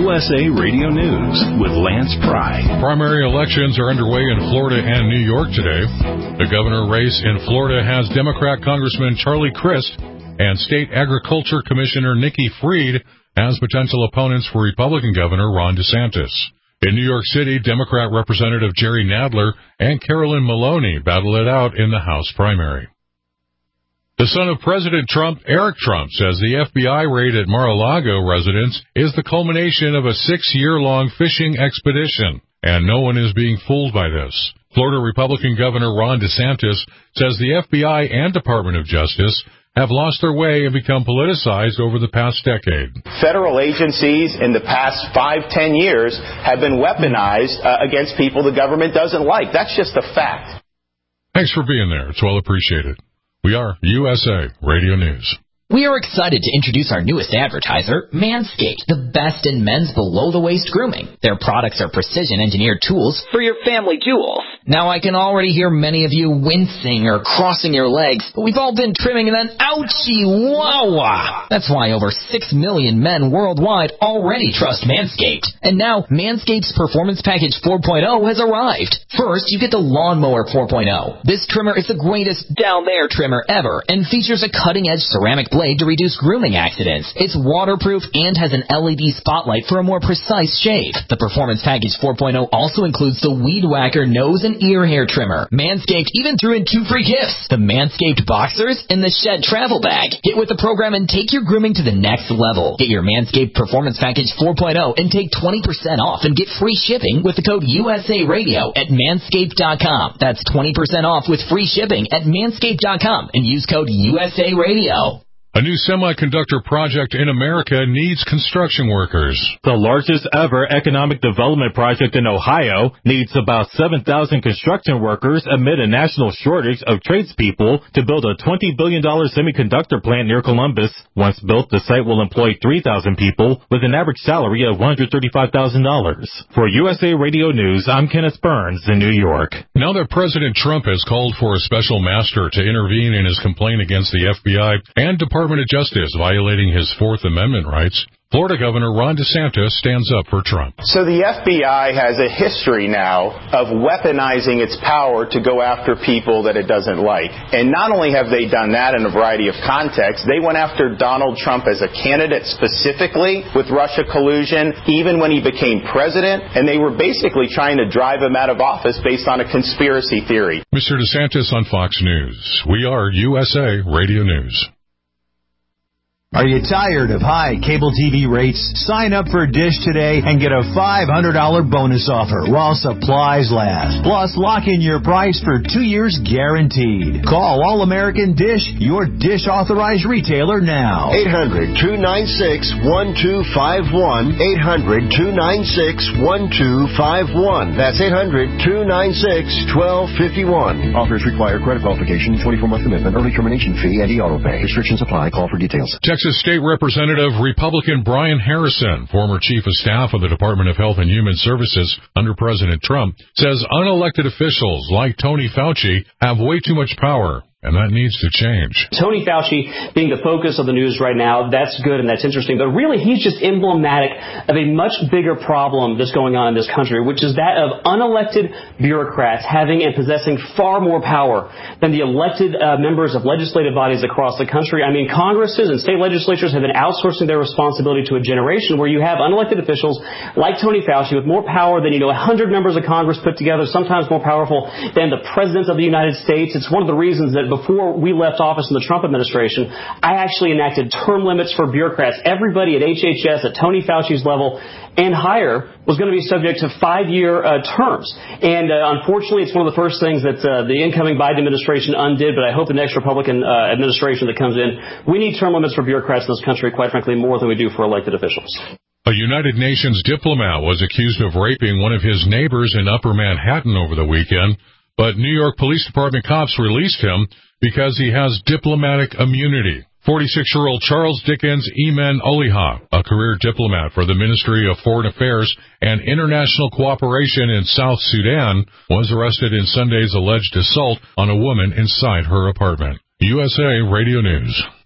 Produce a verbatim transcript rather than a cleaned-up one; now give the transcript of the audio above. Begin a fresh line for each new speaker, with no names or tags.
U S A Radio News with Lance Pry.
Primary elections are underway in Florida and New York today. The governor race in Florida has Democrat Congressman Charlie Crist and State Agriculture Commissioner Nikki Fried as potential opponents for Republican Governor Ron DeSantis. In New York City, Democrat Representative Jerry Nadler and Carolyn Maloney battle it out in the House primary. The son of President Trump, Eric Trump, says the F B I raid at Mar-a-Lago residence is the culmination of a six-year-long fishing expedition, and no one is being fooled by this. Florida Republican Governor Ron DeSantis says the F B I and Department of Justice have lost their way and become politicized over the past decade.
Federal agencies in the past five, ten years have been weaponized uh, against people the government doesn't like. That's just a fact.
Thanks for being there. It's well appreciated. We are U S A Radio News.
We are excited to introduce our newest advertiser, Manscaped, the best in men's below-the-waist grooming. Their products are precision-engineered tools for your family jewels. Now, I can already hear many of you wincing or crossing your legs, but we've all been trimming and then ouchie, wah-wah. That's why over six million men worldwide already trust Manscaped. And now, Manscaped's Performance Package four point oh has arrived. First, you get the Lawnmower four point oh. This trimmer is the greatest down-there trimmer ever and features a cutting-edge ceramic blade to reduce grooming accidents. It's waterproof and has an L E D spotlight for a more precise shave. The Performance Package four point oh also includes the Weed Whacker nose and ear hair trimmer. Manscaped even threw in two free gifts, the Manscaped Boxers and the Shed Travel Bag. Get with the program and take your grooming to the next level. Get your Manscaped Performance Package four point oh and take twenty percent off and get free shipping with the code U S A Radio at manscaped dot com. That's twenty percent off with free shipping at manscaped dot com and use code U S A Radio.
A new semiconductor project in America needs construction workers.
The largest ever economic development project in Ohio needs about seven thousand construction workers amid a national shortage of tradespeople to build a twenty billion dollars semiconductor plant near Columbus. Once built, the site will employ three thousand people with an average salary of one hundred thirty-five thousand dollars. For U S A Radio News, I'm Kenneth Burns in New York.
Now that President Trump has called for a special master to intervene in his complaint against the F B I and Department of Justice violating his Fourth Amendment rights, Florida Governor Ron DeSantis stands up for Trump.
So the F B I has a history now of weaponizing its power to go after people that it doesn't like. And not only have they done that in a variety of contexts, they went after Donald Trump as a candidate specifically with Russia collusion, even when he became president, and they were basically trying to drive him out of office based on a conspiracy theory.
Mister DeSantis on Fox News. We are U S A Radio News.
Are you tired of high cable T V rates? Sign up for Dish today and get a five hundred dollars bonus offer while supplies last. Plus, lock in your price for two years guaranteed. Call All-American Dish, your Dish authorized retailer now.
eight hundred, two nine six, one two five one. eight hundred, two nine six, one two five one. That's eight hundred, two nine six, one two five one.
Offers require credit qualification, twenty-four month commitment, early termination fee, and e-auto pay. Restrictions apply. Call for details.
Texas State Representative Republican Brian Harrison, former Chief of Staff of the Department of Health and Human Services under President Trump, says unelected officials like Tony Fauci have way too much power, and that needs to change.
Tony Fauci being the focus of the news right now, that's good and that's interesting, but really he's just emblematic of a much bigger problem that's going on in this country, which is that of unelected bureaucrats having and possessing far more power than the elected uh, members of legislative bodies across the country. I mean, Congresses and state legislatures have been outsourcing their responsibility to a generation where you have unelected officials like Tony Fauci with more power than, you know, one hundred members of Congress put together, sometimes more powerful than the President of the United States. It's one of the reasons that before we left office in the Trump administration, I actually enacted term limits for bureaucrats. Everybody at H H S, at Tony Fauci's level and higher, was going to be subject to five-year uh, terms. And uh, unfortunately, it's one of the first things that uh, the incoming Biden administration undid, but I hope the next Republican uh, administration that comes in, we need term limits for bureaucrats in this country, quite frankly, more than we do for elected officials.
A United Nations diplomat was accused of raping one of his neighbors in Upper Manhattan over the weekend, but New York Police Department cops released him because he has diplomatic immunity. forty-six-year-old Charles Dickens Eman Oliha, a career diplomat for the Ministry of Foreign Affairs and International Cooperation in South Sudan, was arrested in Sunday's alleged assault on a woman inside her apartment. U S A Radio News.